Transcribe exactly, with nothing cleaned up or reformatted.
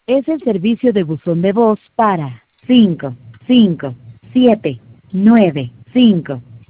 Es el servicio de buzón de voz para cinco cinco siete nueve cinco